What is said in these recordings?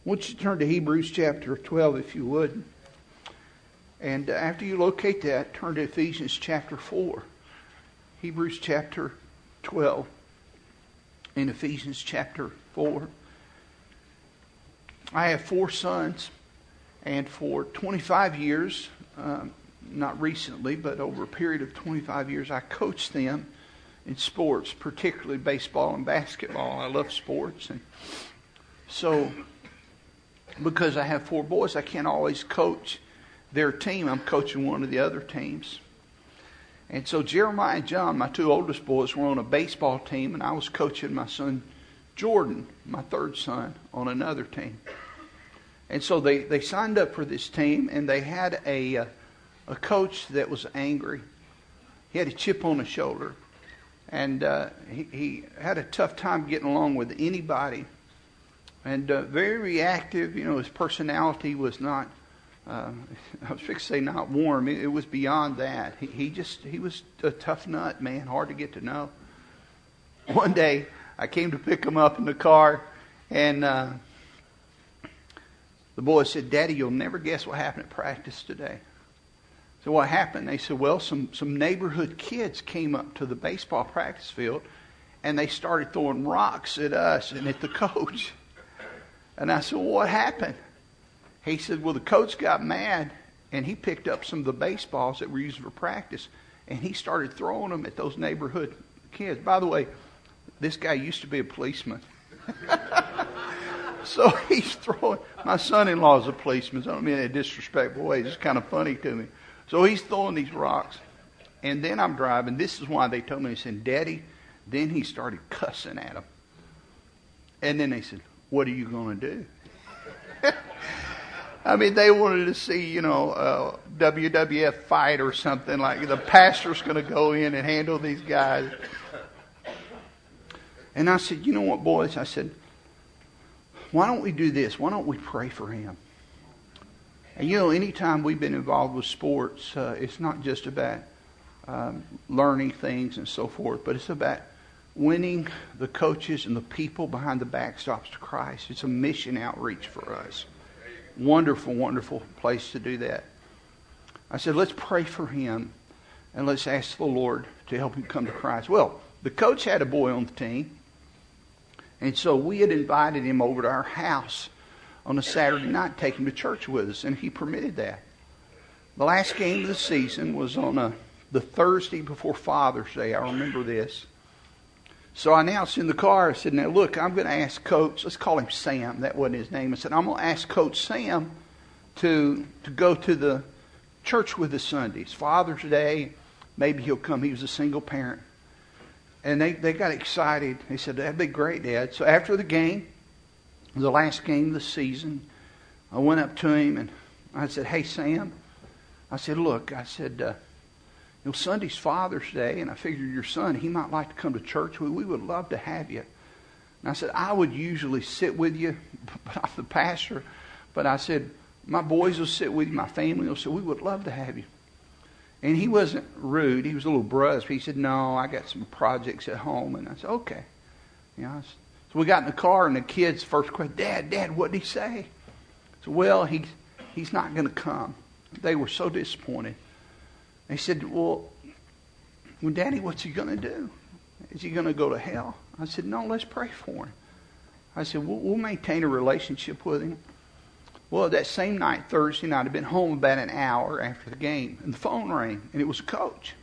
want you to turn to Hebrews chapter 12, if you would. And after you locate that, turn to Ephesians chapter 4. Hebrews chapter 12 and Ephesians chapter 4. I have 4 sons, and for 25 years, not recently, but over a period of 25 years, I coached them in sports, particularly baseball and basketball. I love sports, and so because I have 4 boys, I can't always coach their team. I'm coaching one of the other teams. And so Jeremiah and John, my 2 oldest boys, were on a baseball team, and I was coaching my son Jordan, my 3rd son, on another team. And so they signed up for this team, and they had a coach that was angry. He had a chip on his shoulder, and he had a tough time getting along with anybody. And very reactive. His personality was not, I was fixing to say not warm. It was beyond that. He was a tough nut, man, hard to get to know. One day, I came to pick him up in the car, and the boy said, "Daddy, you'll never guess what happened at practice today." So what happened? They said, well, some neighborhood kids came up to the baseball practice field, and they started throwing rocks at us and at the coach. And I said, well, what happened? He said, well, the coach got mad, and he picked up some of the baseballs that were used for practice, and he started throwing them at those neighborhood kids. By the way, this guy used to be a policeman. So he's throwing, my son-in-law is a policeman, so I don't mean in a disrespectful way, it's just kind of funny to me. So he's throwing these rocks, and then I'm driving. This is why they told me, they said, Daddy, then he started cussing at them. And then they said, what are you going to do? I mean, they wanted to see, a WWF fight or something, like the pastor's going to go in and handle these guys. And I said, you know what, boys? I said, why don't we do this? Why don't we pray for him? And anytime we've been involved with sports, it's not just about learning things and so forth, but it's about winning the coaches and the people behind the backstops to Christ. It's a mission outreach for us. Wonderful, wonderful place to do that. I said, let's pray for him, and let's ask the Lord to help him come to Christ. Well, the coach had a boy on the team, and so we had invited him over to our house on a Saturday night, take him to church with us, and he permitted that. The last game of the season was on the Thursday before Father's Day. I remember this. So I announced in the car, I said, now look, I'm going to ask Coach, let's call him Sam, that wasn't his name. I said, I'm going to ask Coach Sam to go to the church with us Sundays. Father's Day, maybe he'll come. He was a single parent. And they got excited. They said, that'd be great, Dad. So after the game, the last game of the season, I went up to him and I said, hey, Sam. I said, look, Sunday's Father's Day, and I figured your son, he might like to come to church. We would love to have you. And I said, I would usually sit with you, but I'm the pastor. But I said, my boys will sit with you, my family will sit. We would love to have you. And he wasn't rude. He was a little brusque. He said, no, I got some projects at home. And I said, okay. So we got in the car, and the kids first question, Dad, what did he say? I said, well, he's not going to come. They were so disappointed. They said, well, Daddy, what's he going to do? Is he going to go to hell? I said, no, let's pray for him. I said, we'll maintain a relationship with him. Well, that same night, Thursday night, I'd been home about an hour after the game, and the phone rang, and it was Coach.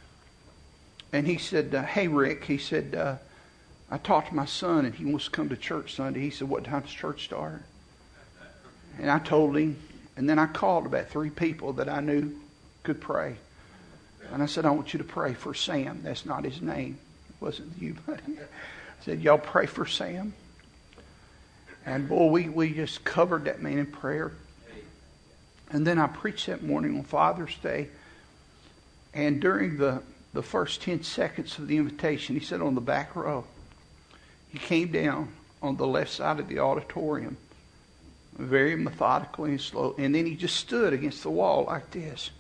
And he said, hey, Rick, he said, I talked to my son, and he wants to come to church Sunday. He said, what time does church start? And I told him, and then I called about 3 people that I knew could pray. And I said, I want you to pray for Sam. That's not his name. It wasn't you, buddy. I said, y'all pray for Sam. And boy, we just covered that man in prayer. And then I preached that morning on Father's Day. And during the first 10 seconds of the invitation, he sat on the back row. He came down on the left side of the auditorium, very methodically and slow. And then he just stood against the wall like this.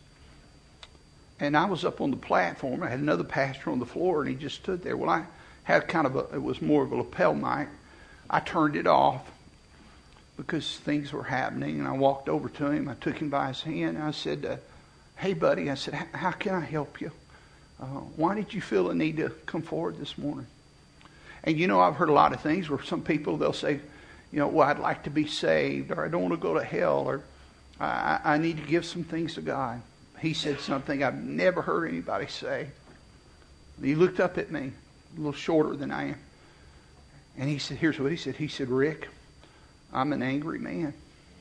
And I was up on the platform. I had another pastor on the floor, and he just stood there. Well, I had it was more of a lapel mic. I turned it off because things were happening. And I walked over to him. I took him by his hand. And I said, hey, buddy, I said, how can I help you? Why did you feel the need to come forward this morning? And I've heard a lot of things where some people, they'll say, well, I'd like to be saved, or I don't want to go to hell, or I need to give some things to God. He said something I've never heard anybody say. He looked up at me, a little shorter than I am. And he said, here's what he said. He said, Rick, I'm an angry man.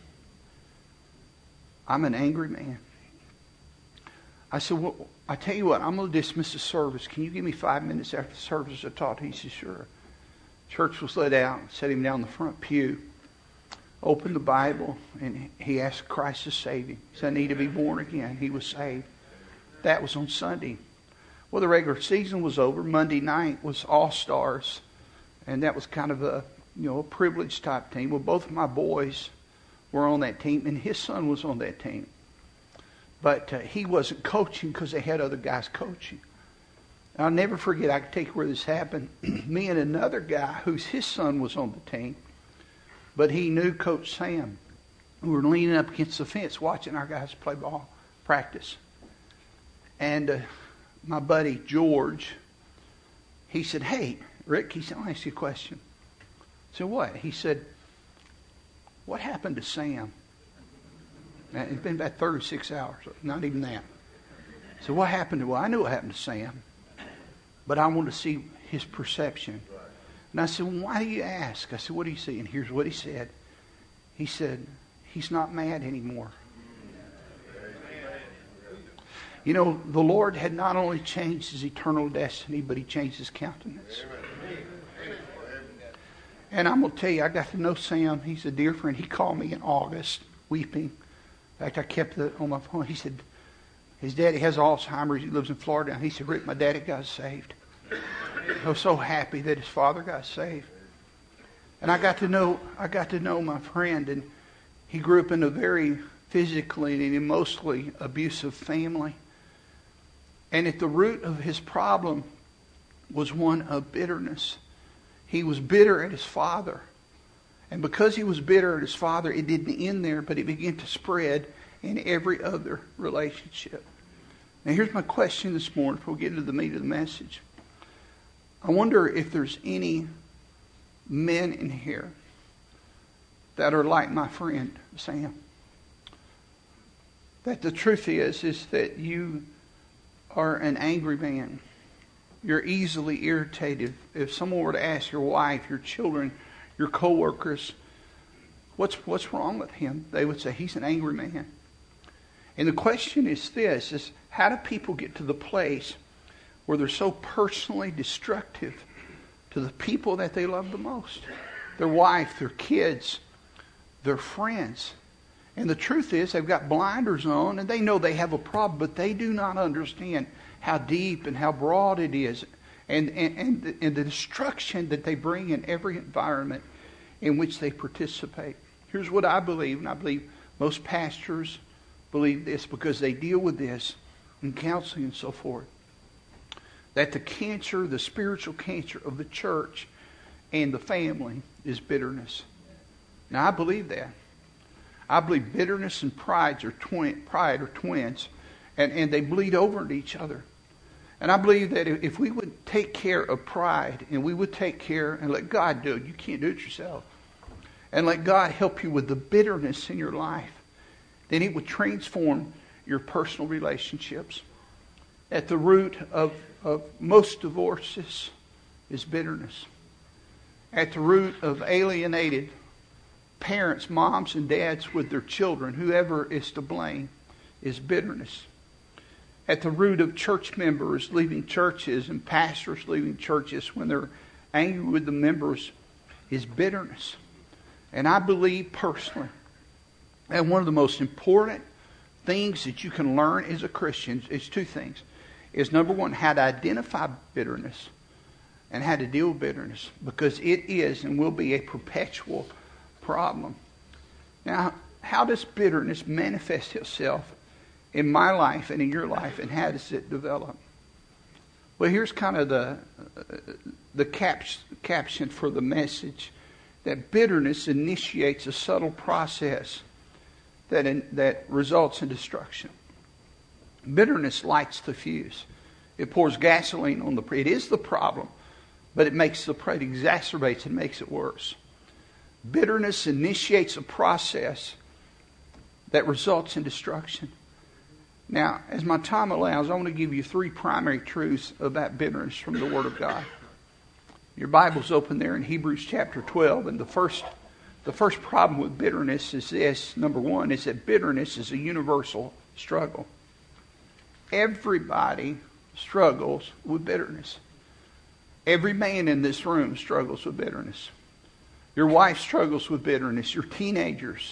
I'm an angry man. I said, well, I tell you what, I'm going to dismiss the service. Can you give me 5 minutes after the service to talk? He said, sure. Church was let out, set him down the front pew, opened the Bible, and he asked Christ to save him. He said, I need to be born again. He was saved. That was on Sunday. Well, the regular season was over. Monday night was All-Stars, and that was kind of a privileged type team. Well, both of my boys were on that team, and his son was on that team. But he wasn't coaching because they had other guys coaching. And I'll never forget, I can take where this happened. Me and another guy his son was on the team, but he knew Coach Sam. We were leaning up against the fence watching our guys play ball practice. And my buddy George, he said, hey, Rick, he said, I'll ask you a question. I said, what? He said, what happened to Sam? It's been about 36 hours, not even that. So what happened to him? Well, I knew what happened to Sam, but I wanted to see his perception. And I said, well, why do you ask? I said, what do you see? And here's what he said. He said, he's not mad anymore. The Lord had not only changed his eternal destiny, but he changed his countenance. And I'm going to tell you, I got to know Sam. He's a dear friend. He called me in August, weeping. In fact, I kept it on my phone. He said, his daddy has Alzheimer's. He lives in Florida. And he said, Rick, my daddy got saved. I was so happy that his father got saved. And I got to know my friend. And he grew up in a very physically and emotionally abusive family. And at the root of his problem was one of bitterness. He was bitter at his father. And because he was bitter at his father, it didn't end there, but it began to spread in every other relationship. Now here's my question this morning before we get into the meat of the message. I wonder if there's any men in here that are like my friend Sam. That the truth is that you are an angry man. You're easily irritated. If someone were to ask your wife, your children, your co-workers, what's wrong with him? They would say, he's an angry man. And the question is this, is how do people get to the place where they're so personally destructive to the people that they love the most? Their wife, their kids, their friends. And the truth is they've got blinders on and they know they have a problem, but they do not understand how deep and how broad it is. And the destruction that they bring in every environment in which they participate. Here's what I believe, and I believe most pastors believe this because they deal with this in counseling and so forth. That the cancer, the spiritual cancer of the church and the family is bitterness. Now I believe that. I believe bitterness and pride are twins, and they bleed over into each other. And I believe that if we would take care of pride and we would take care and let God do it, you can't do it yourself, and let God help you with the bitterness in your life, then it would transform your personal relationships. At the root of most divorces is bitterness. At the root of alienated parents, moms and dads with their children, whoever is to blame, is bitterness. At the root of church members leaving churches and pastors leaving churches when they're angry with the members is bitterness. And I believe personally that one of the most important things that you can learn as a Christian is two things. Is number one, how to identify bitterness and how to deal with bitterness, because it is and will be a perpetual problem. Now, how does bitterness manifest itself in my life and in your life, and how does it develop? Well, here's kind of the caption for the message, that bitterness initiates a subtle process that results in destruction. Bitterness lights the fuse. It pours gasoline on the it is the problem, but it exacerbates and makes it worse. Bitterness initiates a process that results in destruction. Now, as my time allows, I want to give you 3 primary truths about bitterness from the Word of God. Your Bible's open there in Hebrews chapter 12, and the first problem with bitterness is this. Number 1 is that bitterness is a universal struggle. Everybody struggles with bitterness. Every man in this room struggles with bitterness. Your wife struggles with bitterness. Your teenagers,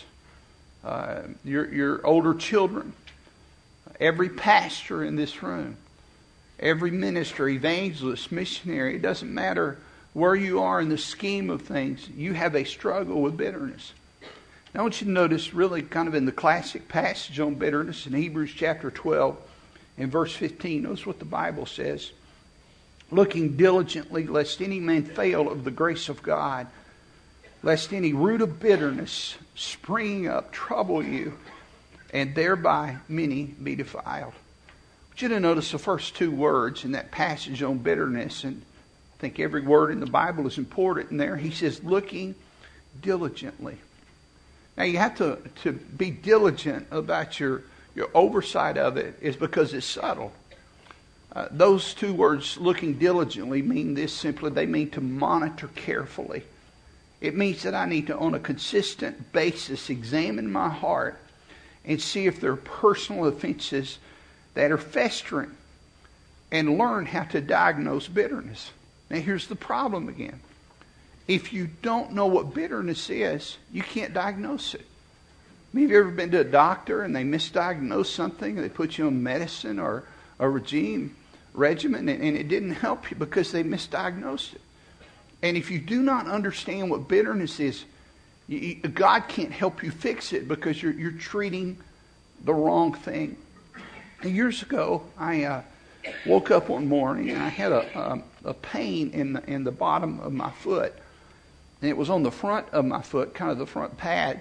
your older children, every pastor in this room, every minister, evangelist, missionary, it doesn't matter where you are in the scheme of things, you have a struggle with bitterness. Now I want you to notice really kind of in the classic passage on bitterness in Hebrews chapter 12 and verse 15, notice what the Bible says. Looking diligently lest any man fail of the grace of God, lest any root of bitterness springing up trouble you, and thereby many be defiled. I want you to notice the first 2 words in that passage on bitterness, and I think every word in the Bible is important in there. He says, looking diligently. Now you have to be diligent about your oversight of it, is because it's subtle. Those 2 words, looking diligently, mean this simply. They mean to monitor carefully. It means that I need to, on a consistent basis, examine my heart and see if there are personal offenses that are festering, and learn how to diagnose bitterness. Now here's the problem again. If you don't know what bitterness is, you can't diagnose it. I mean, have you ever been to a doctor and they misdiagnose something, they put you on medicine or a regimen, and it didn't help you because they misdiagnosed it? And if you do not understand what bitterness is, God can't help you fix it because you're treating the wrong thing. Years ago, I woke up one morning and I had a pain in the bottom of my foot. And it was on the front of my foot, kind of the front pad.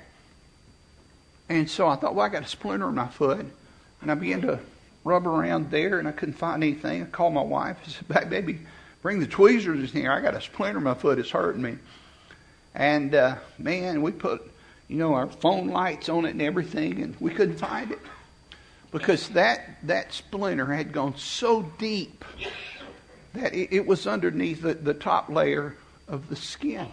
And so I thought, well, I got a splinter in my foot. And I began to rub around there, and I couldn't find anything. I called my wife. I said, baby, bring the tweezers in here. I got a splinter in my foot. It's hurting me. And, man, we put, our phone lights on it and everything, and we couldn't find it. Because that splinter had gone so deep that it was underneath the top layer of the skin.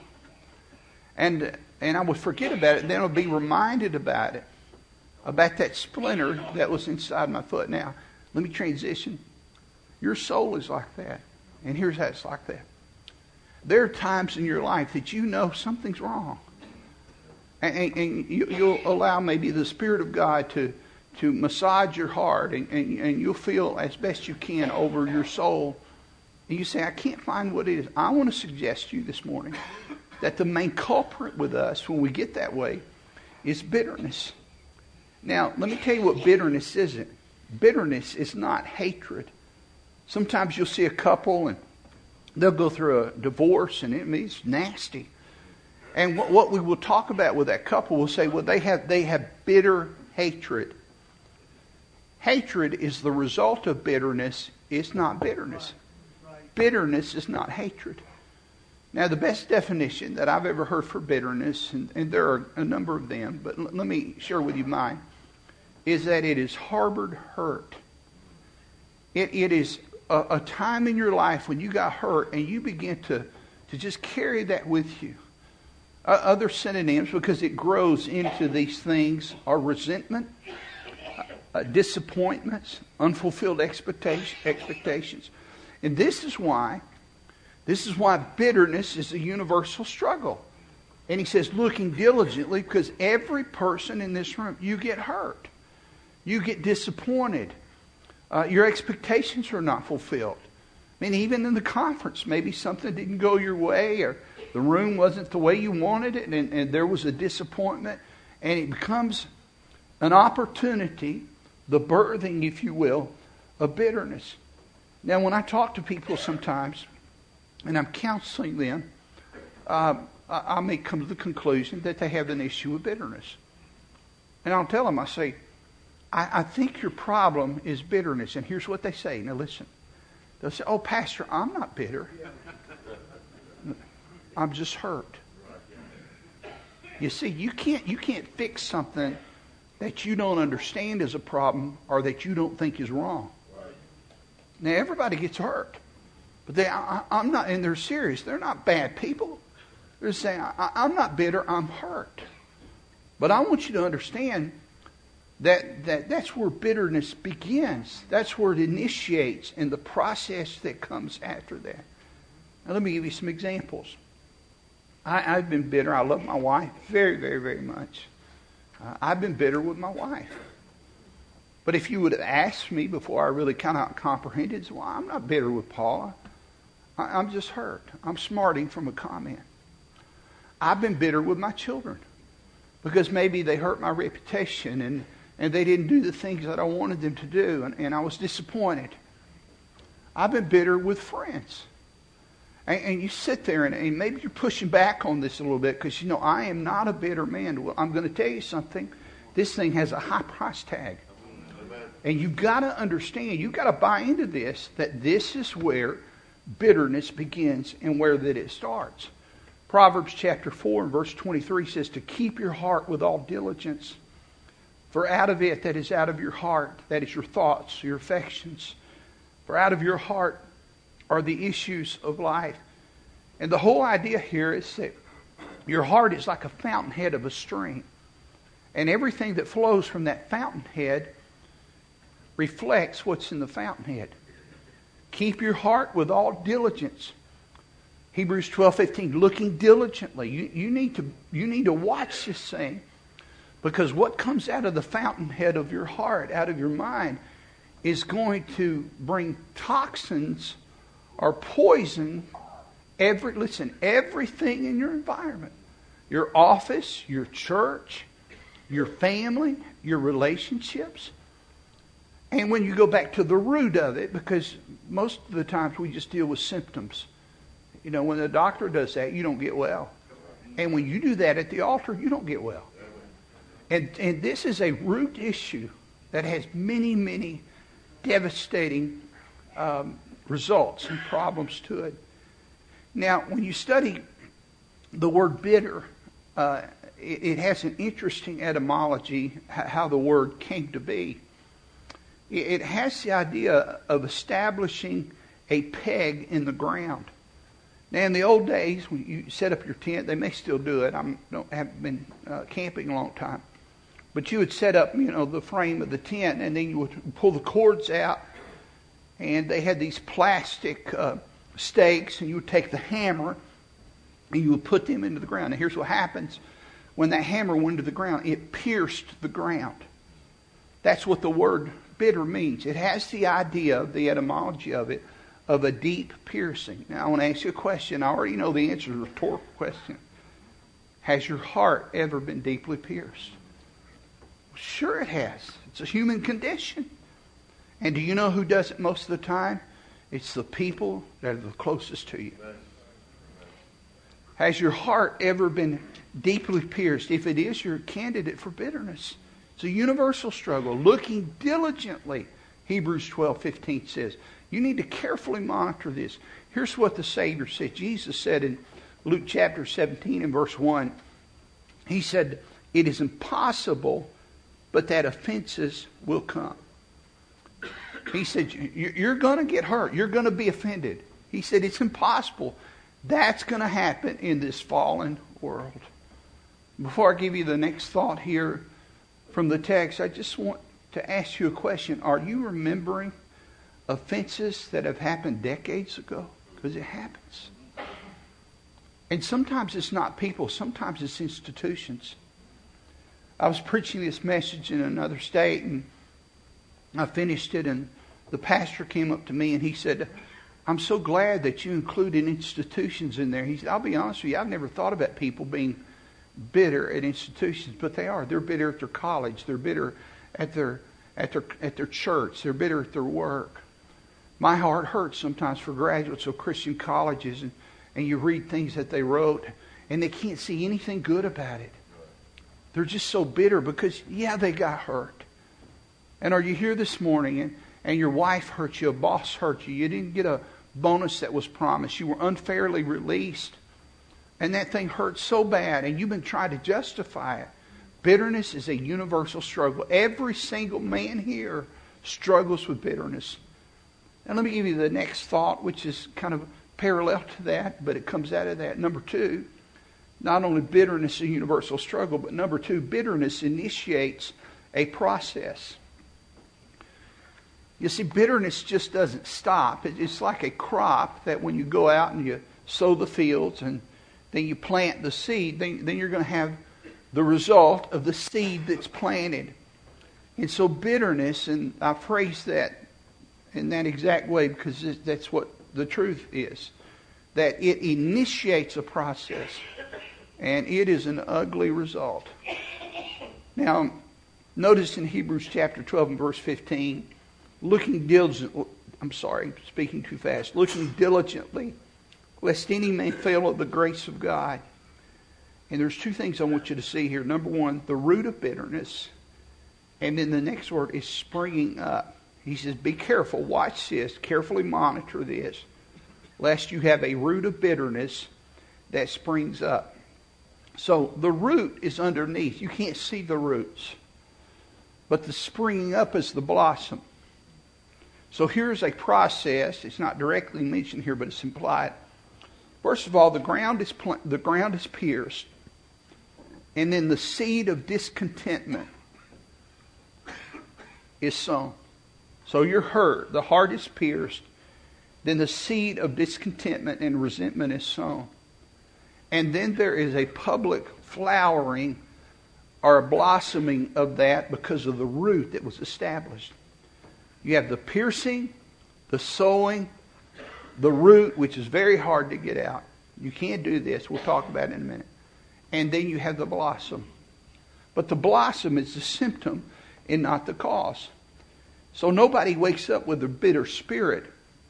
And I would forget about it, and then I would be reminded about it, about that splinter that was inside my foot. Now, let me transition. Your soul is like that. And here's how it's like that. There are times in your life that you know something's wrong. And you'll allow maybe the Spirit of God to massage your heart, and you'll feel as best you can over your soul. And you say, I can't find what it is. I want to suggest to you this morning that the main culprit with us when we get that way is bitterness. Now, let me tell you what bitterness isn't. Bitterness is not hatred. Sometimes you'll see a couple and they'll go through a divorce, and it's nasty. And what we will talk about with that couple, we'll say, well, they have bitter hatred. Hatred is the result of bitterness. It's not bitterness. Bitterness is not hatred. Now, the best definition that I've ever heard for bitterness, and there are a number of them, but let me share with you mine, is that it is harbored hurt. It is a time in your life when you got hurt and you begin to just carry that with you. Other synonyms, because it grows into these things, are resentment, disappointments, unfulfilled expectations. And this is why bitterness is a universal struggle. And he says, looking diligently, because every person in this room, you get hurt. You get disappointed. Your expectations are not fulfilled. I mean, even in the conference, maybe something didn't go your way, or the room wasn't the way you wanted it, and there was a disappointment. And it becomes an opportunity, the birthing, if you will, of bitterness. Now, when I talk to people sometimes, and I'm counseling them, I may come to the conclusion that they have an issue with bitterness. And I'll tell them, I say, I think your problem is bitterness. And here's what they say. Now listen. They'll say, oh, Pastor, I'm not bitter. I'm just hurt. You see, you can't fix something that you don't understand is a problem or that you don't think is wrong. Now, everybody gets hurt. But I'm not, and they're serious. They're not bad people. They're saying, I'm not bitter, I'm hurt. But I want you to understand that's where bitterness begins. That's where it initiates and the process that comes after that. Now, let me give you some examples. I've been bitter. I love my wife very, very, very much. I've been bitter with my wife. But if you would have asked me before I really kind of comprehended, well, I'm not bitter with Paula. I'm just hurt. I'm smarting from a comment. I've been bitter with my children because maybe they hurt my reputation and they didn't do the things that I wanted them to do, and I was disappointed. I've been bitter with friends. And you sit there and maybe you're pushing back on this a little bit because, I am not a bitter man. Well, I'm going to tell you something. This thing has a high price tag. And you've got to understand, you've got to buy into this, that this is where bitterness begins and where that it starts. Proverbs chapter 4 and verse 23 says to keep your heart with all diligence. For out of it, that is out of your heart, that is your thoughts, your affections. For out of your heart are the issues of life. And the whole idea here is that your heart is like a fountainhead of a stream. And everything that flows from that fountainhead reflects what's in the fountainhead. Keep your heart with all diligence. Hebrews 12:15, looking diligently. You need to watch this thing, because what comes out of the fountainhead of your heart, out of your mind, is going to bring toxins or poison. Everything in your environment, your office, your church, your family, your relationships. And when you go back to the root of it, because most of the times we just deal with symptoms. When the doctor does that, you don't get well. And when you do that at the altar, you don't get well. And this is a root issue that has many, many devastating results and problems to it. Now, when you study the word bitter, it has an interesting etymology, how the word came to be. It has the idea of establishing a peg in the ground. Now, in the old days, when you set up your tent, they may still do it. Haven't been camping a long time. But you would set up, the frame of the tent, and then you would pull the cords out, and they had these plastic stakes, and you would take the hammer, and you would put them into the ground. Now, here's what happens. When that hammer went into the ground, it pierced the ground. That's what the word bitter means. It has the idea, the etymology of it, of a deep piercing. Now, I want to ask you a question. I already know the answer to the rhetorical question. Has your heart ever been deeply pierced? Sure it has. It's a human condition. And do you know who does it most of the time? It's the people that are the closest to you. Has your heart ever been deeply pierced? If it is, you're a candidate for bitterness. It's a universal struggle. Looking diligently, Hebrews 12:15 says. You need to carefully monitor this. Here's what the Savior said. Jesus said in Luke chapter 17 and verse 1, He said, it is impossible, but that offenses will come. He said, you're going to get hurt. You're going to be offended. He said, it's impossible. That's going to happen in this fallen world. Before I give you the next thought here from the text, I just want to ask you a question. Are you remembering offenses that have happened decades ago? Because it happens. And sometimes it's not people. Sometimes it's institutions. I was preaching this message in another state, and I finished it, and the pastor came up to me and he said, I'm so glad that you included institutions in there. He said, I'll be honest with you, I've never thought about people being bitter at institutions, but they are. They're bitter at their college. They're bitter at their church. They're bitter at their work. My heart hurts sometimes for graduates of Christian colleges, and you read things that they wrote, and they can't see anything good about it. They're just so bitter because, yeah, they got hurt. And are you here this morning and your wife hurt you, a boss hurt you, you didn't get a bonus that was promised, you were unfairly released, and that thing hurt so bad, and you've been trying to justify it. Bitterness is a universal struggle. Every single man here struggles with bitterness. And let me give you the next thought, which is kind of parallel to that, but it comes out of that. Number two, not only bitterness is a universal struggle, but number two, bitterness initiates a process. You see, bitterness just doesn't stop. It's like a crop that when you go out and you sow the fields and then you plant the seed, then you're going to have the result of the seed that's planted. And so bitterness, and I phrase that in that exact way because that's what the truth is, that it initiates a process, and it is an ugly result. Now, notice in Hebrews chapter 12 and verse 15, looking diligently, speaking too fast, looking diligently, lest any man fail of the grace of God. And there's two things I want you to see here. Number one, the root of bitterness. And then the next word is springing up. He says, be careful, watch this, carefully monitor this, lest you have a root of bitterness that springs up. So the root is underneath. You can't see the roots. But the springing up is the blossom. So here's a process. It's not directly mentioned here, but it's implied. First of all, the ground is pierced. And then the seed of discontentment is sown. So you're hurt. The heart is pierced. Then the seed of discontentment and resentment is sown. And then there is a public flowering or a blossoming of that because of the root that was established. You have the piercing, the sowing, the root, which is very hard to get out. You can't do this. We'll talk about it in a minute. And then you have the blossom. But the blossom is the symptom and not the cause. So nobody wakes up with a bitter spirit.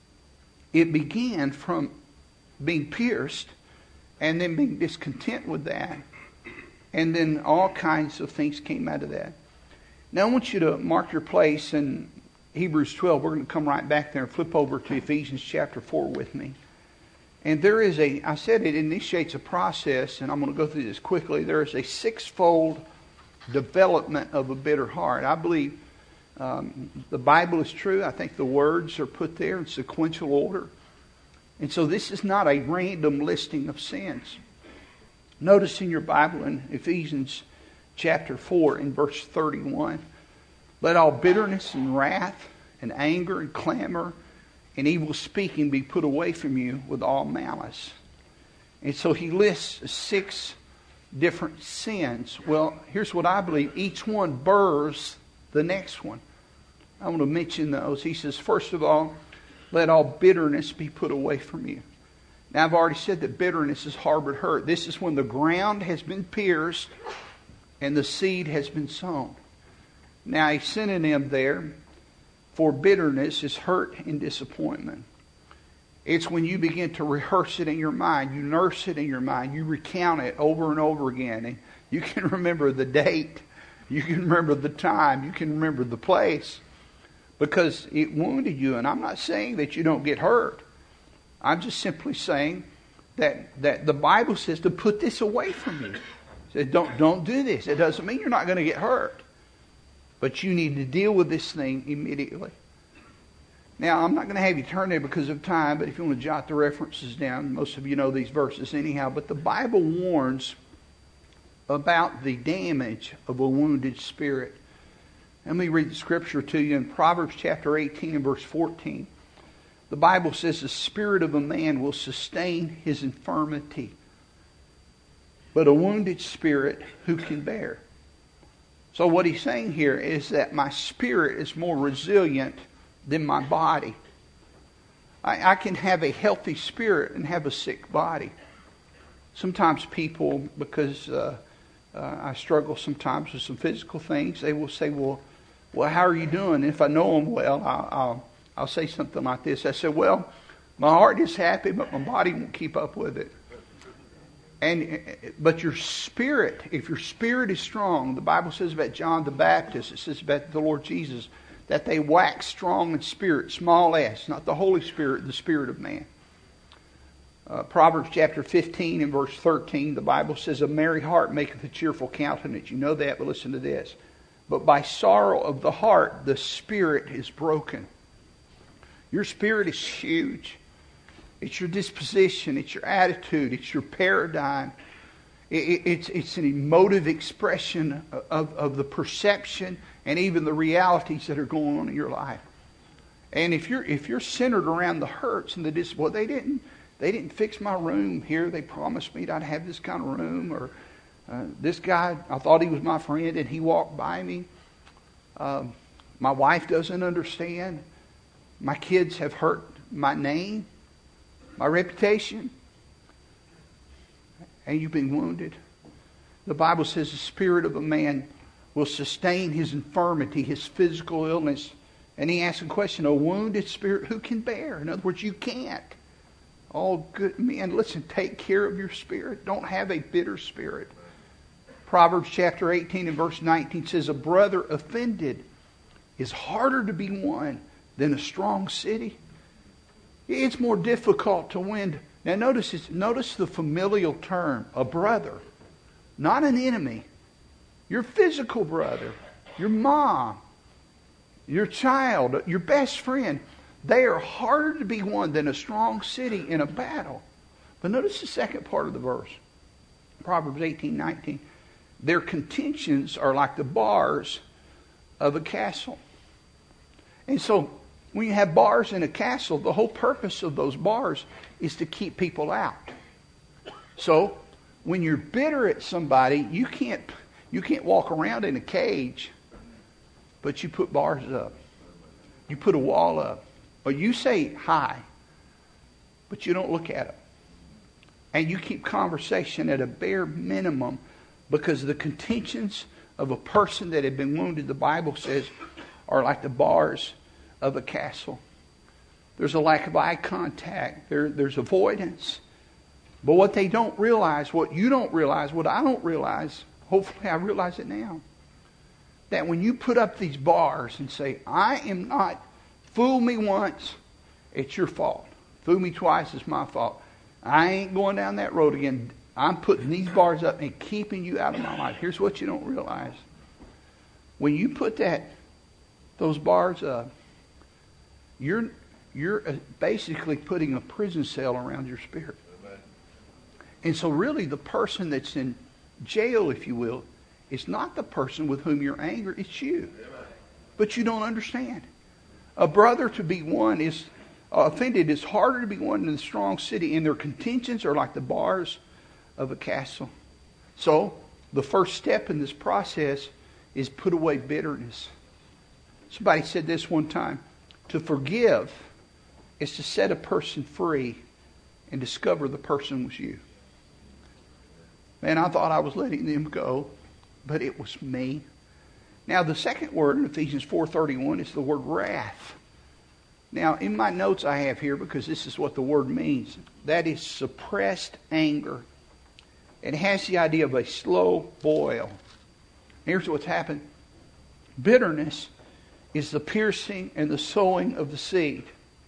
It began from being pierced and then being discontent with that. And then all kinds of things came out of that. Now I want you to mark your place in Hebrews 12. We're going to come right back there and flip over to Ephesians chapter 4 with me. And there is I said it initiates a process, and I'm going to go through this quickly. There is a sixfold development of a bitter heart. I believe the Bible is true. I think the words are put there in sequential order. And so this is not a random listing of sins. Notice in your Bible in Ephesians chapter 4 in verse 31, let all bitterness and wrath and anger and clamor and evil speaking be put away from you with all malice. And so he lists 6 different sins. Well, here's what I believe. Each one burrs the next one. I want to mention those. He says, first of all, let all bitterness be put away from you. Now, I've already said that bitterness is harbored hurt. This is when the ground has been pierced and the seed has been sown. Now, a synonym there for bitterness is hurt and disappointment. It's when you begin to rehearse it in your mind. You nurse it in your mind. You recount it over and over again. And you can remember the date. You can remember the time. You can remember the place. Because it wounded you. And I'm not saying that you don't get hurt. I'm just simply saying that the Bible says to put this away from you. It says don't do this. It doesn't mean you're not going to get hurt. But you need to deal with this thing immediately. Now, I'm not going to have you turn there because of time, but if you want to jot the references down, most of you know these verses anyhow. But the Bible warns about the damage of a wounded spirit. Let me read the scripture to you in Proverbs chapter 18 and verse 14. The Bible says the spirit of a man will sustain his infirmity, but a wounded spirit who can bear? So what he's saying here is that my spirit is more resilient than my body. I can have a healthy spirit and have a sick body. Sometimes people, because I struggle sometimes with some physical things, they will say, well, how are you doing? And if I know them well, I'll say something like this. I say, well, my heart is happy, but my body won't keep up with it. But your spirit, if your spirit is strong, the Bible says about John the Baptist, it says about the Lord Jesus, that they wax strong in spirit, small s, not the Holy Spirit, the spirit of man. Proverbs chapter 15 and verse 13, the Bible says, a merry heart maketh a cheerful countenance. You know that, but listen to this. But by sorrow of the heart, the spirit is broken. Your spirit is huge. It's your disposition. It's your attitude. It's your paradigm. It's an emotive expression of the perception and even the realities that are going on in your life. And if you're centered around the hurts and the well, they didn't fix my room here. They promised me I'd have this kind of room. Or this guy, I thought he was my friend and he walked by me. My wife doesn't understand. My kids have hurt my name, my reputation. And you've been wounded. The Bible says the spirit of a man will sustain his infirmity, his physical illness. And he asks a question, a wounded spirit, who can bear? In other words, you can't. Oh, good man, listen, take care of your spirit. Don't have a bitter spirit. Proverbs chapter 18 and verse 19 says, a brother offended is harder to be won than a strong city. It's more difficult to win. Now notice the familial term, a brother, not an enemy. Your physical brother, your mom, your child, your best friend. They are harder to be won than a strong city in a battle. But notice the second part of the verse. Proverbs 18:19. Their contentions are like the bars of a castle. And so when you have bars in a castle, the whole purpose of those bars is to keep people out. So when you're bitter at somebody, you can't walk around in a cage, but you put bars up. You put a wall up. Or you say hi, but you don't look at them. And you keep conversation at a bare minimum because the contentions of a person that had been wounded, the Bible says, are like the bars of a castle. There's a lack of eye contact. There's avoidance. But what they don't realize, what you don't realize, what I don't realize, hopefully I realize it now, that when you put up these bars and say, I am not, fool me once, it's your fault. Fool me twice, it's my fault. I ain't going down that road again. I'm putting these bars up and keeping you out of my life. Here's what you don't realize. When you put those bars up, you're basically putting a prison cell around your spirit. Amen. And so really the person that's in jail, if you will, is not the person with whom you're angry, it's you. Amen. But you don't understand. A brother to be won is offended is harder to be won than a strong city, and their contentions are like the bars of a castle. So the first step in this process is put away bitterness. Somebody said this one time, to forgive is to set a person free and discover the person was you. Man, I thought I was letting them go, but it was me. Now, the second word in Ephesians 4:31 is the word wrath. Now, in my notes I have here, because this is what the word means, that is suppressed anger. It has the idea of a slow boil. Here's what's happened. Bitterness is the piercing and the sowing of the seed.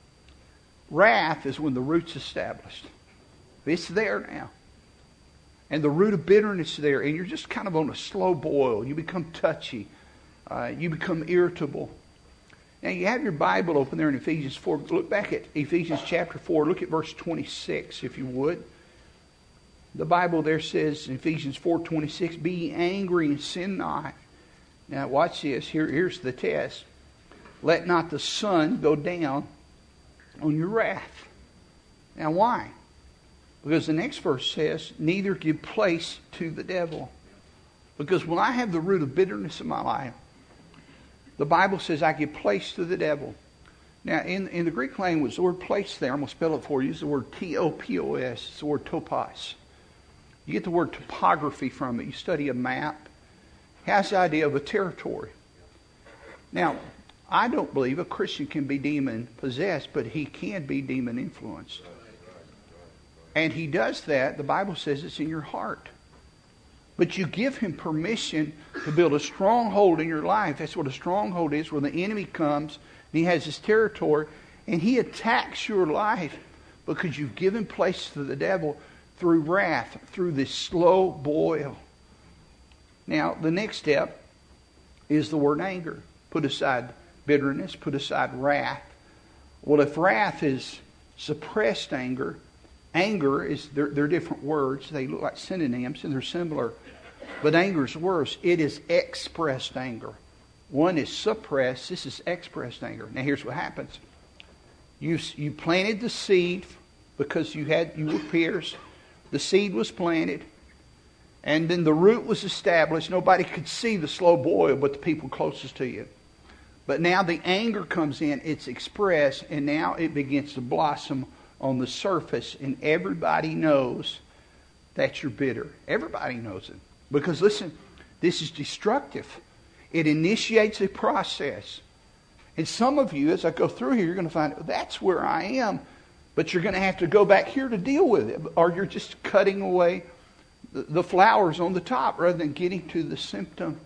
Wrath is when the root's established. It's there now. And the root of bitterness is there, and you're just kind of on a slow boil. You become touchy. You become irritable. Now, you have your Bible open there in Ephesians 4. Look back at Ephesians chapter 4. Look at verse 26, if you would. The Bible there says in Ephesians 4:26, be ye angry and sin not. Now, watch this. Here's the test. Let not the sun go down on your wrath. Now, why? Because the next verse says, neither give place to the devil. Because when I have the root of bitterness in my life, the Bible says I give place to the devil. Now, in the Greek language, the word place there, I'm going to spell it for you, is the word T-O-P-O-S. It's the word topos. You get the word topography from it. You study a map. It has the idea of a territory. Now, I don't believe a Christian can be demon-possessed, but he can be demon-influenced. And he does that. The Bible says it's in your heart. But you give him permission to build a stronghold in your life. That's what a stronghold is, where the enemy comes and he has his territory and he attacks your life because you've given place to the devil through wrath, through this slow boil. Now, the next step is the word anger. Put aside bitterness, put aside wrath. Well, if wrath is suppressed anger, anger is, they're different words. They look like synonyms and they're similar. But anger is worse. It is expressed anger. One is suppressed. This is expressed anger. Now here's what happens. You planted the seed because you were pierced. The seed was planted. And then the root was established. Nobody could see the slow boil but the people closest to you. But now the anger comes in. It's expressed. And now it begins to blossom on the surface. And everybody knows that you're bitter. Everybody knows it. Because listen, this is destructive. It initiates a process. And some of you, as I go through here, you're going to find that's where I am. But you're going to have to go back here to deal with it. Or you're just cutting away the flowers on the top rather than getting to the symptom.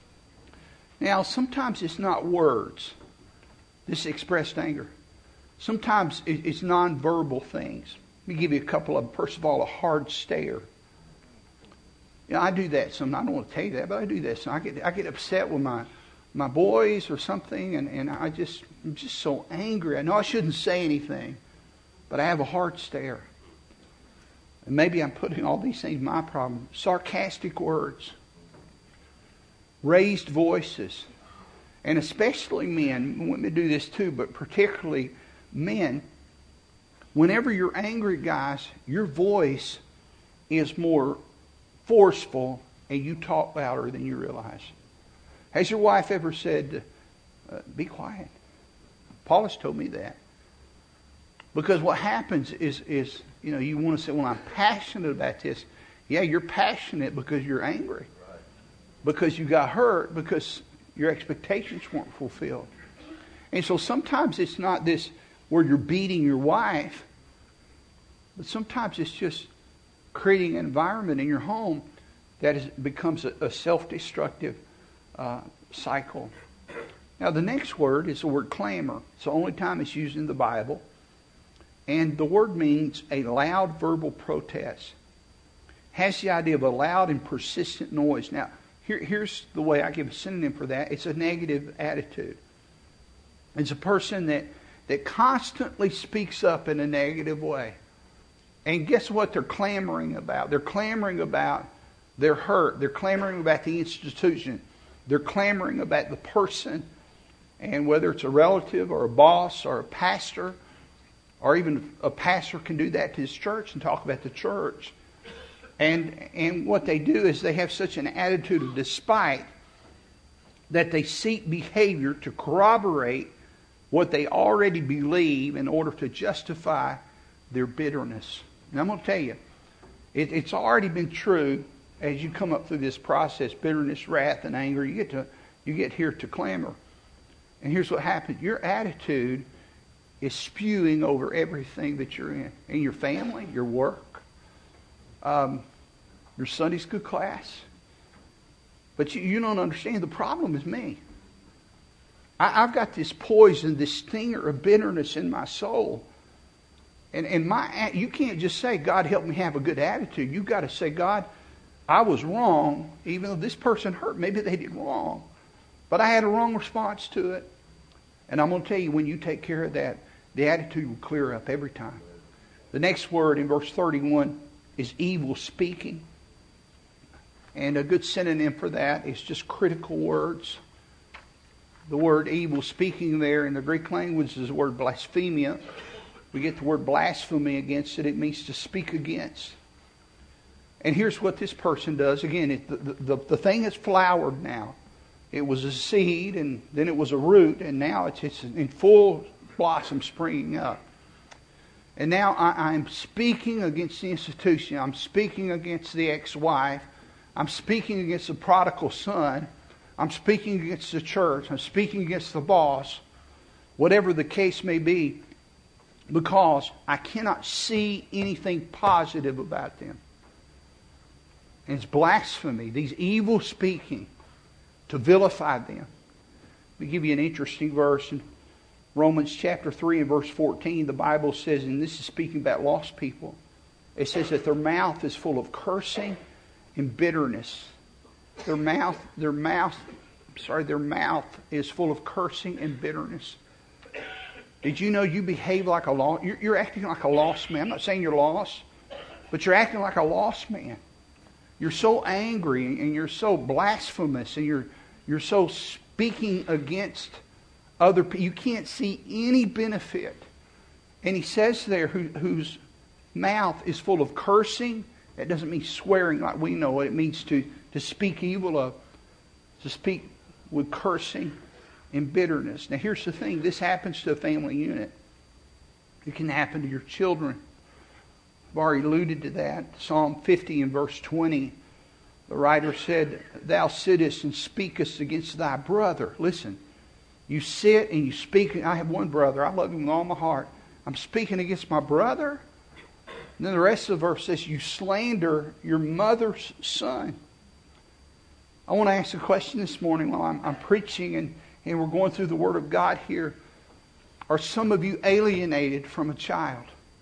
Now, sometimes it's not words. This expressed anger. Sometimes it's nonverbal things. Let me give you a couple of them. First of all, a hard stare. You know, I do that some. I don't want to tell you that, but I do that some. I get upset with my boys or something, and I'm just so angry. I know I shouldn't say anything, but I have a hard stare. And maybe I'm putting all these things in my problem. Sarcastic words. Raised voices. And especially men. Women do this too, but particularly men. Whenever you're angry, guys, your voice is more forceful and you talk louder than you realize. Has your wife ever said, be quiet? Paulus told me that. Because what happens is you know, you want to say, well, I'm passionate about this. Yeah, you're passionate because you're angry. Right. Because you got hurt, because your expectations weren't fulfilled. And so sometimes it's not this where you're beating your wife, but sometimes it's just creating an environment in your home that becomes a self-destructive cycle. Now, the next word is the word clamor. It's the only time it's used in the Bible. And the word means a loud verbal protest. Has the idea of a loud and persistent noise. Now, here's the way I give a synonym for that. It's a negative attitude. It's a person that constantly speaks up in a negative way. And guess what they're clamoring about? They're clamoring about their hurt. They're clamoring about the institution. They're clamoring about the person. And whether it's a relative or a boss or a pastor, or even a pastor can do that to his church and talk about the church. And what they do is they have such an attitude of despite that they seek behavior to corroborate what they already believe in order to justify their bitterness. And I'm going to tell you, it's already been true as you come up through this process, bitterness, wrath, and anger. You get here to clamor. And here's what happens. Your attitude is spewing over everything that you're in your family, your work, your Sunday school class. But you don't understand. The problem is me. I've got this poison, this stinger of bitterness in my soul. And you can't just say, God, help me have a good attitude. You've got to say, God, I was wrong, even though this person hurt. Maybe they did wrong. But I had a wrong response to it. And I'm going to tell you, when you take care of that, the attitude will clear up every time. The next word in verse 31 is evil speaking. And a good synonym for that is just critical words. The word evil speaking there in the Greek language is the word blasphemia. We get the word blasphemy against it. It means to speak against. And here's what this person does. Again, the thing has flowered now. It was a seed, and then it was a root, and now it's in full blossom springing up. And now I'm speaking against the institution. I'm speaking against the ex-wife. I'm speaking against the prodigal son. I'm speaking against the church. I'm speaking against the boss. Whatever the case may be. because I cannot see anything positive about them. And it's blasphemy, these evil speaking, to vilify them. Let me give you an interesting verse. In Romans chapter 3 and verse 14, the Bible says, and this is speaking about lost people, it says that their mouth is full of cursing and bitterness. Their mouth is full of cursing and bitterness. Did you know you behave like a lost? You're acting like a lost man. I'm not saying you're lost, but you're acting like a lost man. You're so angry and you're so blasphemous and you're so speaking against other people. You can't see any benefit. And he says there, whose mouth is full of cursing. That doesn't mean swearing like we know it. It means to speak evil of, to speak with cursing and bitterness. Now here's the thing. This happens to a family unit. It can happen to your children. I've already alluded to that. Psalm 50 and verse 20. The writer said, Thou sittest and speakest against thy brother. Listen, you sit and you speak. I have one brother. I love him with all my heart. I'm speaking against my brother. And then the rest of the verse says, you slander your mother's son. I want to ask a question this morning while I'm preaching and we're going through the Word of God here. Are some of you alienated from a child?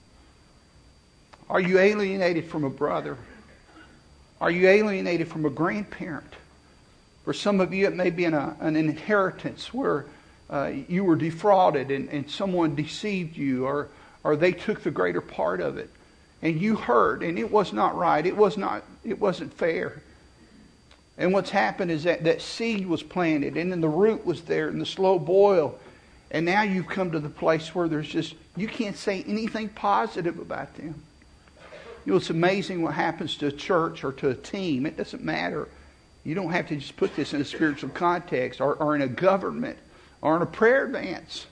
Are you alienated from a brother? Are you alienated from a grandparent? For some of you, it may be an inheritance where you were defrauded and someone deceived you, or they took the greater part of it. And you heard, and it was not right. It wasn't fair. And what's happened is that seed was planted, and then the root was there, and the slow boil. And now you've come to the place where you can't say anything positive about them. You know, it's amazing what happens to a church or to a team. It doesn't matter. You don't have to just put this in a spiritual context or in a government or in a prayer advance.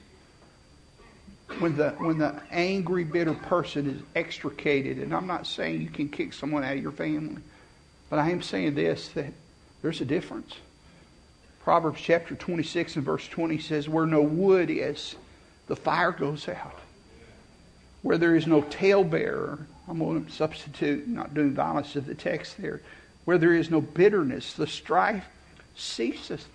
When the angry, bitter person is extricated, and I'm not saying you can kick someone out of your family, but I am saying this, that there's a difference. Proverbs chapter 26 and verse 20 says, where no wood is, the fire goes out. Where there is no talebearer, I'm going to substitute, not doing violence to the text there. Where there is no bitterness, the strife ceases.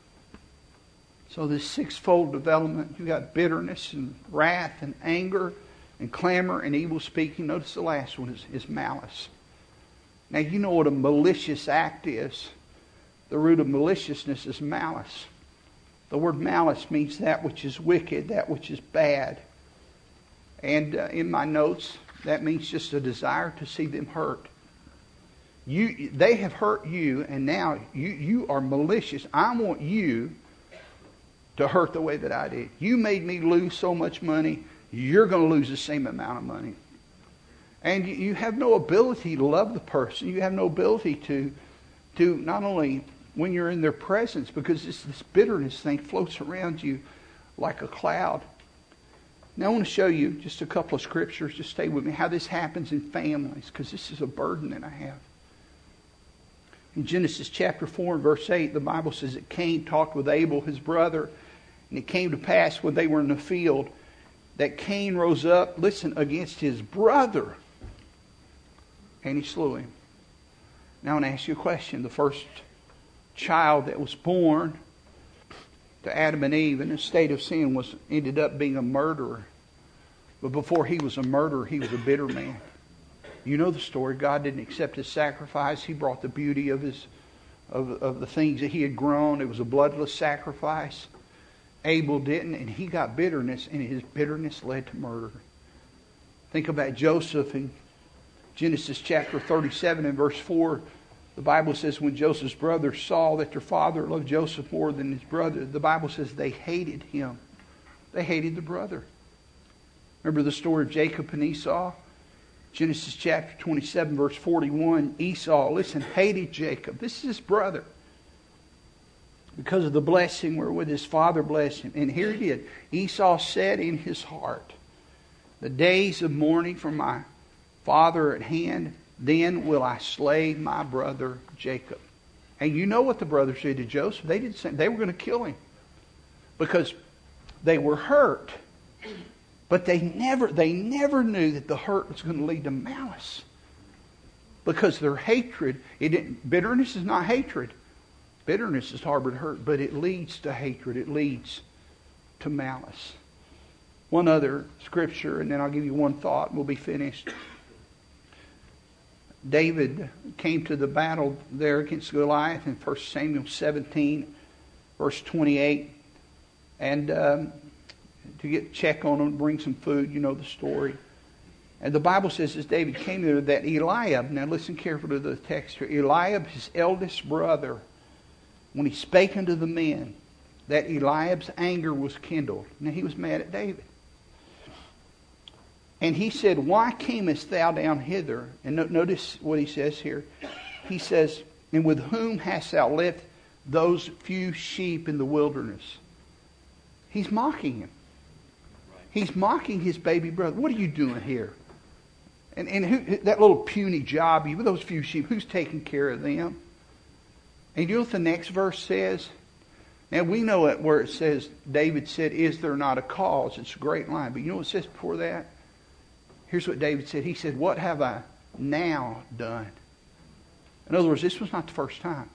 So this sixfold development, you got bitterness and wrath and anger and clamor and evil speaking. Notice the last one is malice. Now you know what a malicious act is. The root of maliciousness is malice. The word malice means that which is wicked, that which is bad. And in my notes, that means just a desire to see them hurt. They have hurt you, and now you are malicious. I want you to hurt the way that I did. You made me lose so much money, you're going to lose the same amount of money. And you have no ability to love the person. You have no ability to not only when you're in their presence, because this bitterness thing floats around you like a cloud. Now I want to show you just a couple of scriptures. Just stay with me. How this happens in families, because this is a burden that I have. In Genesis chapter 4 and verse 8, the Bible says that Cain talked with Abel, his brother. And it came to pass when they were in the field that Cain rose up, listen, against his brother. And he slew him. Now I want to ask you a question. The first child that was born to Adam and Eve in a state of sin ended up being a murderer. But before he was a murderer, he was a bitter man. You know the story. God didn't accept his sacrifice. He brought the beauty of the things that he had grown. It was a bloodless sacrifice. Abel didn't, and he got bitterness, and his bitterness led to murder. Think about Joseph in Genesis chapter 37 and verse 4. The Bible says when Joseph's brothers saw that their father loved Joseph more than his brother, the Bible says they hated him. They hated the brother. Remember the story of Jacob and Esau? Genesis chapter 27 verse 41. Esau, listen, hated Jacob. This is his brother. Because of the blessing wherewith his father blessed him. And here it is. Esau said in his heart, the days of mourning for my father are at hand. Then will I slay my brother Jacob. And you know what the brothers did to Joseph. They were going to kill him. Because they were hurt. But they never knew that the hurt was going to lead to malice. Because their hatred, bitterness is not hatred. Bitterness is harbored hurt, but it leads to hatred. It leads to malice. One other scripture, and then I'll give you one thought and we'll be finished. David came to the battle there against Goliath in 1 Samuel 17, verse 28. And to check on him, bring some food, you know the story. And the Bible says as David came there that Eliab, now listen carefully to the text here, Eliab, his eldest brother, when he spake unto the men, that Eliab's anger was kindled. Now he was mad at David. And he said, why camest thou down hither? And notice what he says here. He says, and with whom hast thou left those few sheep in the wilderness? He's mocking him. He's mocking his baby brother. What are you doing here? And who, that little puny job, with those few sheep, who's taking care of them? And you know what the next verse says? Now we know it where it says, David said, is there not a cause? It's a great line. But you know what it says before that? Here's what David said. He said, what have I now done? In other words, this was not the first time.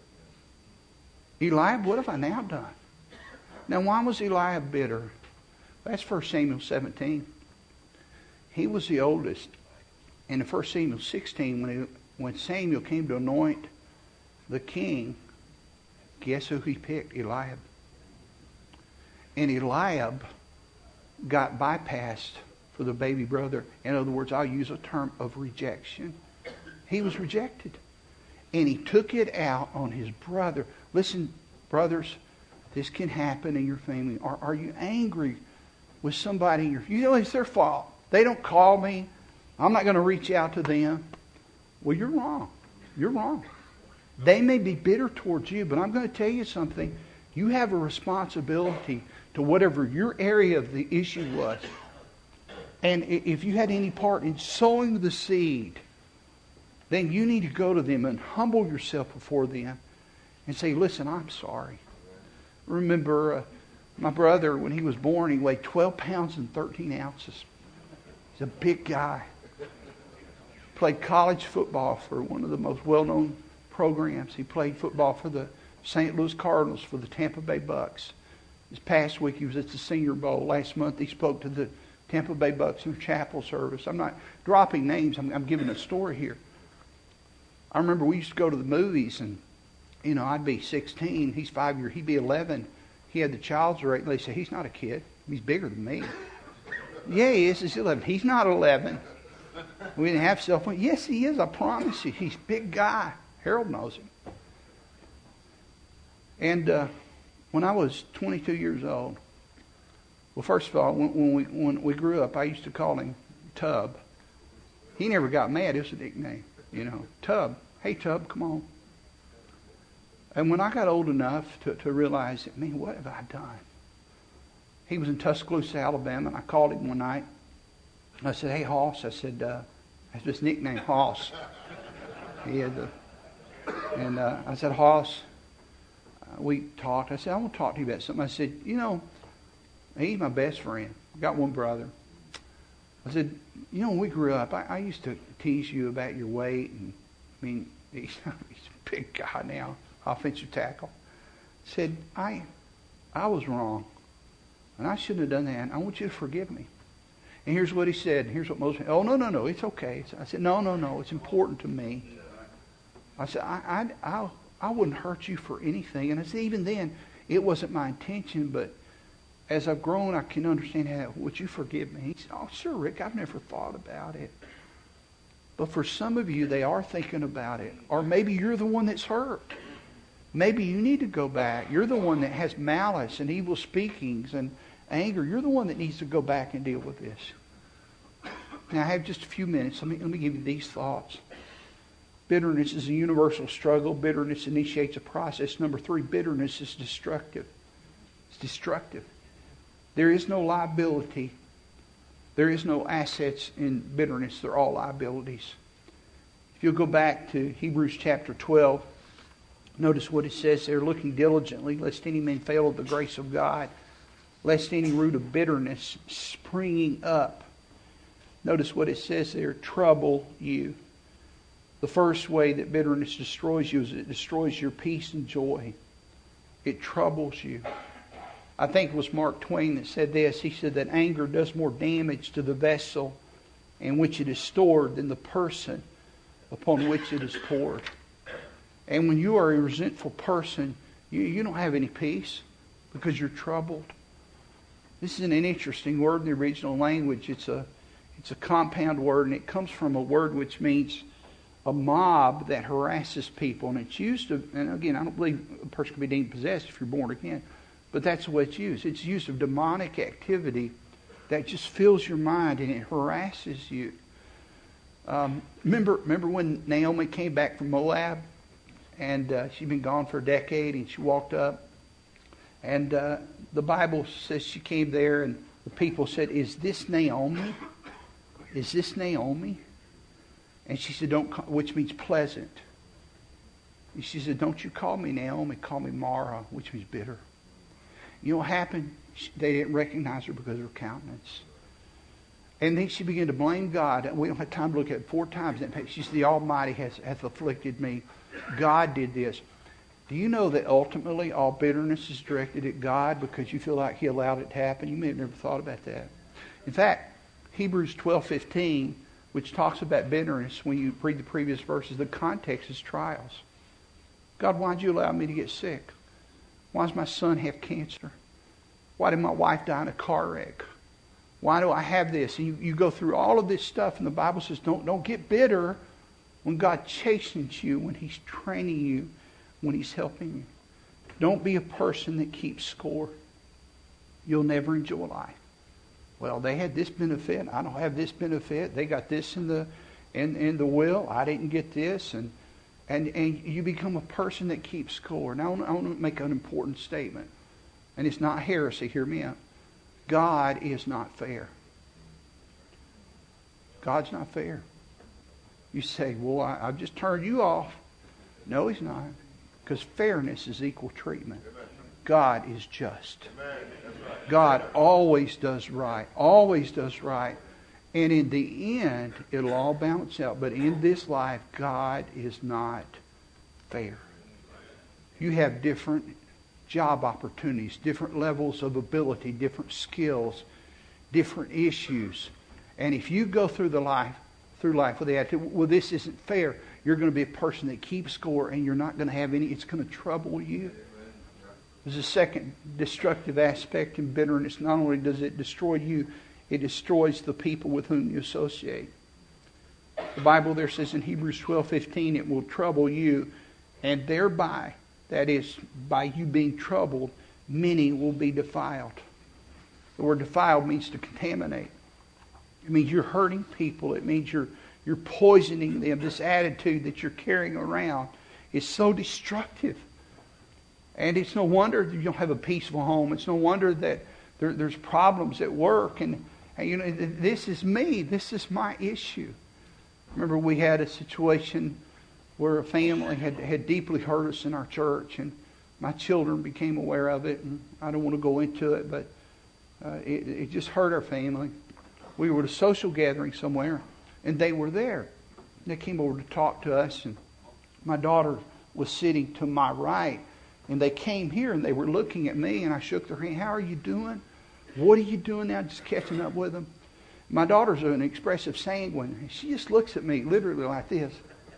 Eliab, what have I now done? Now why was Eliab bitter? That's 1 Samuel 17. He was the oldest. And in 1 Samuel 16, when Samuel came to anoint the king, guess who he picked? Eliab. And Eliab got bypassed for the baby brother. In other words, I'll use a term of rejection. He was rejected. And he took it out on his brother. Listen, brothers, this can happen in your family. Are you angry with somebody in your family? You know it's their fault. They don't call me. I'm not going to reach out to them. Well, you're wrong. You're wrong. They may be bitter towards you, but I'm going to tell you something. You have a responsibility to whatever your area of the issue was. And if you had any part in sowing the seed, then you need to go to them and humble yourself before them and say, listen, I'm sorry. Remember, my brother, when he was born, he weighed 12 pounds and 13 ounces. He's a big guy. Played college football for one of the most well-known programs. He played football for the St. Louis Cardinals, for the Tampa Bay Bucks. This past week he was at the Senior Bowl. Last month he spoke to the Tampa Bay Bucks in chapel service. I'm not dropping names. I'm giving a story here. I remember we used to go to the movies, and you know, I'd be 16. He's 5 years. He'd be 11. He had the child's rate. They say he's not a kid. He's bigger than me. Yeah, he is. He's 11. He's not 11. We didn't have cell phone. Yes, he is. I promise you. He's a big guy. Harold knows him. And when I was 22 years old, well, first of all, when we grew up, I used to call him Tub. He never got mad. It was a nickname, you know. Tub. Hey, Tub, come on. And when I got old enough to realize, man, what have I done? He was in Tuscaloosa, Alabama, and I called him one night. I said, hey, Hoss. I said, that's his nickname, Hoss. He had I said, Hoss, we talked. I said, I want to talk to you about something. I said, you know, he's my best friend. I've got one brother. I said, you know, when we grew up, I used to tease you about your weight. And I mean, he's a big guy now, offensive tackle. I said, I was wrong. And I shouldn't have done that. And I want you to forgive me. And here's what he said. Here's what most people, oh, no, it's okay. I said, no, it's important to me. I said, I wouldn't hurt you for anything. And I said, even then, it wasn't my intention, but as I've grown, I can understand how. Would you forgive me? He said, oh, sure, Rick, I've never thought about it. But for some of you, they are thinking about it. Or maybe you're the one that's hurt. Maybe you need to go back. You're the one that has malice and evil speakings and anger. You're the one that needs to go back and deal with this. Now, I have just a few minutes. Let me give you these thoughts. Bitterness is a universal struggle. Bitterness initiates a process. Number 3, bitterness is destructive. It's destructive. There is no liability. There is no assets in bitterness. They're all liabilities. If you'll go back to Hebrews chapter 12, notice what it says there, looking diligently, lest any man fail of the grace of God, lest any root of bitterness springing up. Notice what it says there, trouble you. The first way that bitterness destroys you is it destroys your peace and joy. It troubles you. I think it was Mark Twain that said this. He said that anger does more damage to the vessel in which it is stored than the person upon which it is poured. And when you are a resentful person, you don't have any peace because you're troubled. This is an interesting word in the original language. It's a compound word, and it comes from a word which means a mob that harasses people. And it's used to, and again, I don't believe a person can be deemed possessed if you're born again, but that's the way it's used. It's used of demonic activity that just fills your mind and it harasses you. Remember when Naomi came back from Moab, and she'd been gone for a decade, and she walked up, and the Bible says she came there, and the people said, "Is this Naomi? Is this Naomi?" And she said, which means pleasant. And she said, "Don't you call me Naomi, call me Mara," which means bitter. You know what happened? They didn't recognize her because of her countenance. And then she began to blame God. And we don't have time to look at it 4 times. She said, "The Almighty hath afflicted me. God did this." Do you know that ultimately all bitterness is directed at God because you feel like He allowed it to happen? You may have never thought about that. In fact, Hebrews 12:15, which talks about bitterness, when you read the previous verses, the context is trials. God, why did you allow me to get sick? Why does my son have cancer? Why did my wife die in a car wreck? Why do I have this? And you go through all of this stuff, and the Bible says don't get bitter when God chastens you, when He's training you, when He's helping you. Don't be a person that keeps score. You'll never enjoy life. Well, they had this benefit. I don't have this benefit. They got this in the will. I didn't get this. And you become a person that keeps score. Now, I want to make an important statement. And it's not heresy. Hear me out. God is not fair. God's not fair. You say, "Well, I've just turned you off." No, He's not. Because fairness is equal treatment. God is just. God always does right. Always does right. And in the end, it'll all balance out. But in this life, God is not fair. You have different job opportunities, different levels of ability, different skills, different issues. And if you go through life with the attitude, "Well, this isn't fair," you're going to be a person that keeps score, and you're not going to have any. It's going to trouble you. There's a second destructive aspect in bitterness. Not only does it destroy you, it destroys the people with whom you associate. The Bible there says in Hebrews 12:15, it will trouble you, and thereby, that is, by you being troubled, many will be defiled. The word defiled means to contaminate. It means you're hurting people. It means you're poisoning them. This attitude that you're carrying around is so destructive. And it's no wonder that you don't have a peaceful home. It's no wonder that there's problems at work. And you know, this is me. This is my issue. Remember, we had a situation where a family had deeply hurt us in our church, and my children became aware of it. And I don't want to go into it, but it just hurt our family. We were at a social gathering somewhere, and they were there. They came over to talk to us, and my daughter was sitting to my right. And they came here, and they were looking at me, and I shook their hand. "How are you doing? What are you doing now?" Just catching up with them. My daughter's an expressive sanguine. She just looks at me literally like this.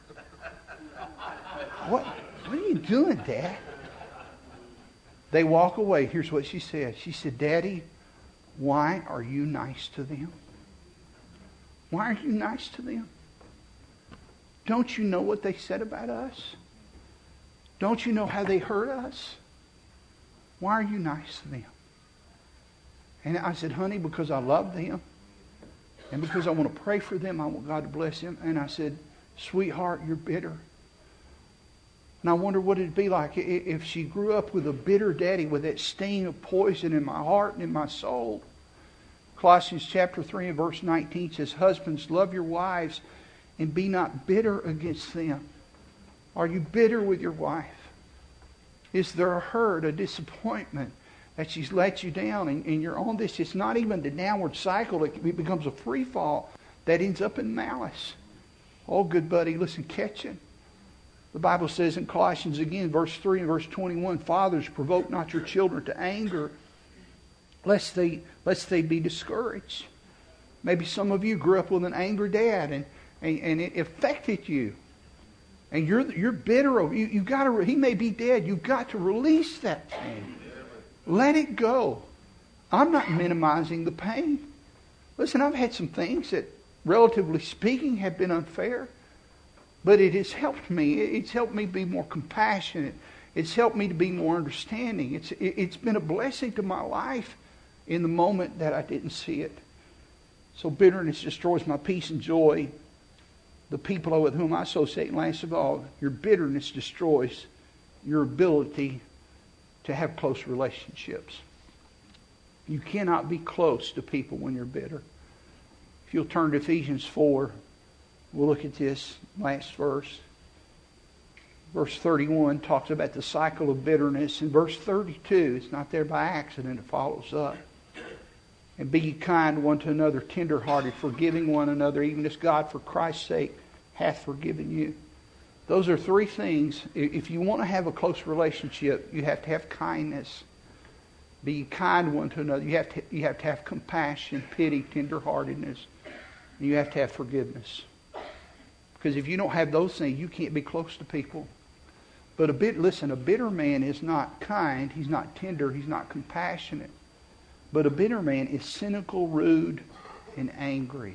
What are you doing, Dad? They walk away. Here's what she said. She said, "Daddy, why are you nice to them? Why are you nice to them? Don't you know what they said about us? Don't you know how they hurt us? Why are you nice to them?" And I said, "Honey, because I love them. And because I want to pray for them. I want God to bless them." And I said, "Sweetheart, you're bitter." And I wonder what it'd be like if she grew up with a bitter daddy with that sting of poison in my heart and in my soul. Colossians chapter 3 and verse 19 says, "Husbands, love your wives and be not bitter against them." Are you bitter with your wife? Is there a hurt, a disappointment? that she's let you down, and you're on this. It's not even the downward cycle. It becomes a free fall that ends up in malice. Oh, good buddy, listen, catch it. The Bible says in Colossians again, verse 3 and verse 21, fathers, provoke not your children to anger, lest they be discouraged. Maybe some of you grew up with an angry dad, and it affected you. And you're bitter over you got to. He may be dead. You've got to release that pain. Let it go. I'm not minimizing the pain. Listen, I've had some things that, relatively speaking, have been unfair, but it has helped me. It's helped me be more compassionate. It's helped me to be more understanding. It's been a blessing to my life in the moment that I didn't see it. So bitterness destroys my peace and joy. The people with whom I associate, and last of all, your bitterness destroys your ability to have close relationships. You cannot be close to people when you're bitter. If you'll turn to Ephesians 4, we'll look at this last verse. Verse 31 talks about the cycle of bitterness. In verse 32, it's not there by accident, it follows up. And be ye kind one to another, tender-hearted, forgiving one another, even as God for Christ's sake hath forgiven you. Those are three things. If you want to have a close relationship, you have to have kindness. Be kind one to another. You have to have compassion, pity, tender-heartedness. And you have to have forgiveness. Because if you don't have those things, you can't be close to people. But a bitter man is not kind, he's not tender, he's not compassionate. But a bitter man is cynical, rude, and angry.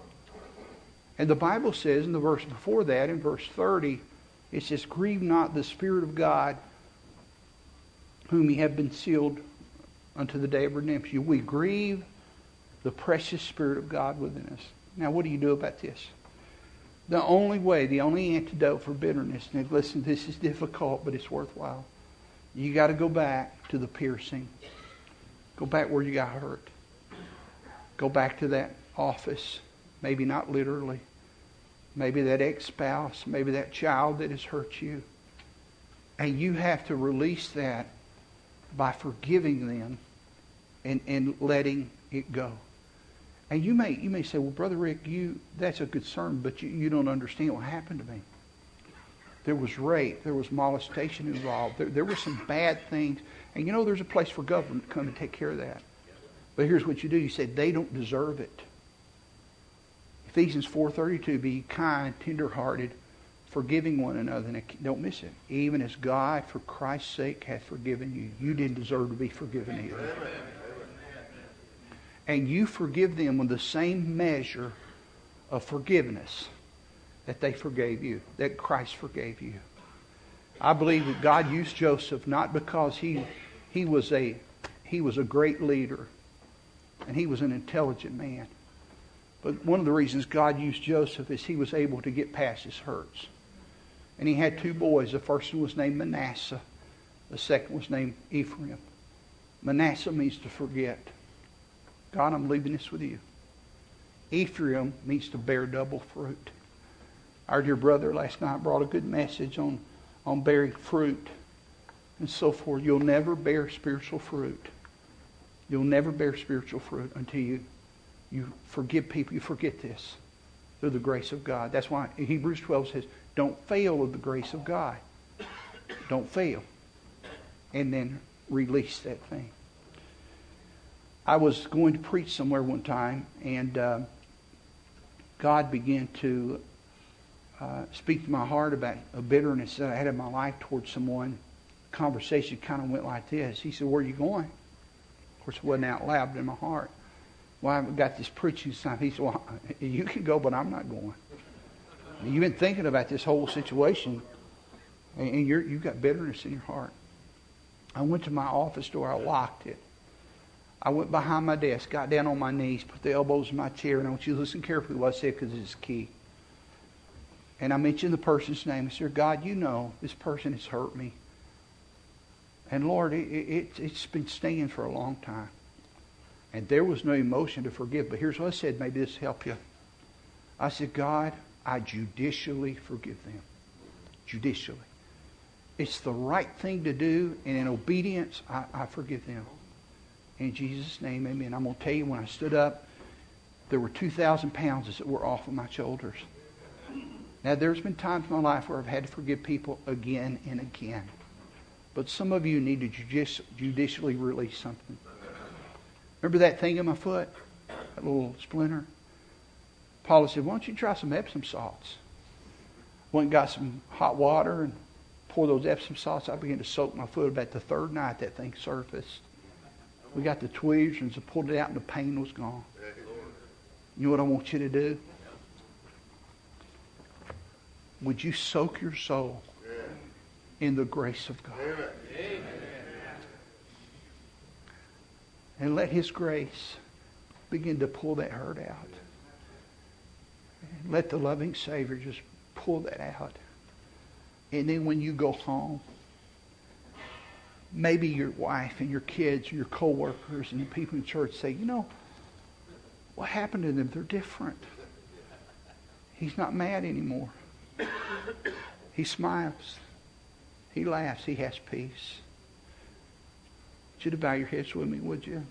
And the Bible says in the verse before that, in verse 30, it says, grieve not the Spirit of God, whom ye have been sealed unto the day of redemption. We grieve the precious Spirit of God within us. Now, what do you do about this? The only antidote for bitterness, and listen, this is difficult, but it's worthwhile. You got to go back to the piercing. Go back where you got hurt. Go back to that office. Maybe not literally. Maybe that ex-spouse. Maybe that child that has hurt you. And you have to release that by forgiving them and letting it go. And you may say, well, Brother Rick, that's a good sermon, but you don't understand what happened to me. There was rape. There was molestation involved. There were some bad things. And there's a place for government to come and take care of that. But here's what you do. You say, they don't deserve it. Ephesians 4:32, be kind, tender-hearted, forgiving one another. And don't miss it. Even as God, for Christ's sake, hath forgiven you. You didn't deserve to be forgiven either. And you forgive them with the same measure of forgiveness that they forgave you, that Christ forgave you. I believe that God used Joseph not because he was a great leader and he was an intelligent man. But one of the reasons God used Joseph is he was able to get past his hurts. And he had two boys. The first one was named Manasseh. The second was named Ephraim. Manasseh means to forget. God, I'm leaving this with you. Ephraim means to bear double fruit. Our dear brother last night brought a good message on bearing fruit and so forth. You'll never bear spiritual fruit. You'll never bear spiritual fruit until you forgive people. You forget this through the grace of God. That's why Hebrews 12 says, don't fail of the grace of God. Don't fail. And then release that thing. I was going to preach somewhere one time, and God began to speak to my heart about a bitterness that I had in my life towards someone. The conversation kind of went like this. He said, where are you going? Of course, it wasn't out loud, but in my heart. Well, I've got this preaching time. He said, well, you can go, but I'm not going. You've been thinking about this whole situation, and you've got bitterness in your heart. I went to my office door. I locked it. I went behind my desk, got down on my knees, put the elbows in my chair, and I want you to listen carefully to what I said because it's key. And I mentioned the person's name. I said, God, you know this person has hurt me. And Lord, it's been stinging for a long time. And there was no emotion to forgive. But here's what I said. Maybe this will help you. I said, God, I judicially forgive them. Judicially. It's the right thing to do. And in obedience, I forgive them. In Jesus' name, amen. I'm going to tell you, when I stood up, there were 2,000 pounds that were off of my shoulders. Now, there's been times in my life where I've had to forgive people again and again. But some of you need to judicially release something. Remember that thing in my foot? That little splinter? Paula said, why don't you try some Epsom salts? Went and got some hot water and poured those Epsom salts. I began to soak my foot. About the third night, that thing surfaced. We got the tweezers and pulled it out, and the pain was gone. You know what I want you to do? Would you soak your soul in the grace of God? And let His grace begin to pull that hurt out. And let the loving Savior just pull that out. And then when you go home, maybe your wife and your kids or your co-workers and the people in church say, you know, what happened to them? They're different. He's not mad anymore. He smiles. He laughs. He has peace. I want you to bow your heads with me, would you?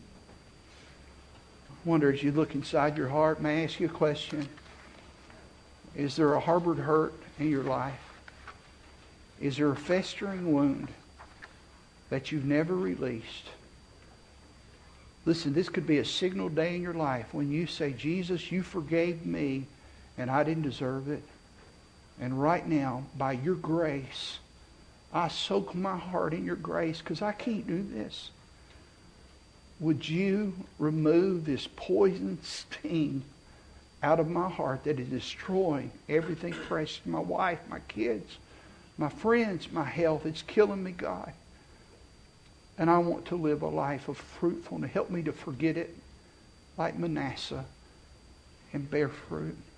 I wonder, as you look inside your heart, may I ask you a question? Is there a harbored hurt in your life? Is there a festering wound that you've never released? Listen, this could be a signal day in your life when you say, Jesus, you forgave me and I didn't deserve it. And right now, by your grace, I soak my heart in your grace because I can't do this. Would you remove this poison sting out of my heart that is destroying everything precious? My wife, my kids, my friends, my health. It's killing me, God. And I want to live a life of fruitfulness. Help me to forget it like Manasseh and bear fruit.